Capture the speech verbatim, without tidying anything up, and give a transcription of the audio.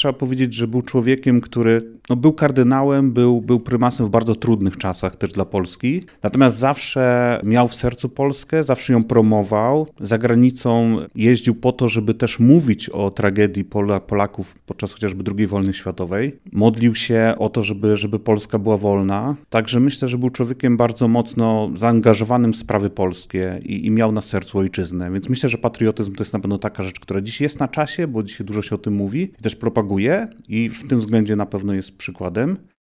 trzeba powiedzieć, że był człowiekiem, który no, był kardynałem, był, był prymasem w bardzo trudnych czasach też dla Polski. Natomiast zawsze miał w sercu Polskę, zawsze ją promował. Za granicą jeździł po to, żeby też mówić o tragedii Pola, Polaków podczas chociażby drugiej wojny światowej. Modlił się o to, żeby, żeby Polska była wolna. Także myślę, że był człowiekiem bardzo mocno zaangażowanym w sprawy polskie i, i miał na sercu ojczyznę. Więc myślę, że patriotyzm to jest na pewno taka rzecz, która dziś jest na czasie, bo dzisiaj dużo się o tym mówi i też propaguje i w tym względzie na pewno jest przykładem.